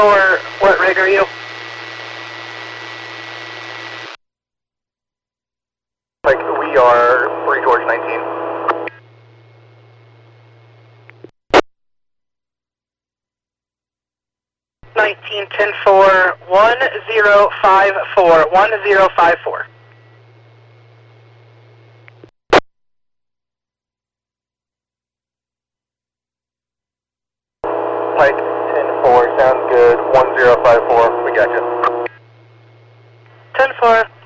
10-4, what rig are you? Like, we are 3 George 19. Nineteen 10-4, 1054, 1054. Pike 10-4, sounds good. 1054, we got you. 10-4.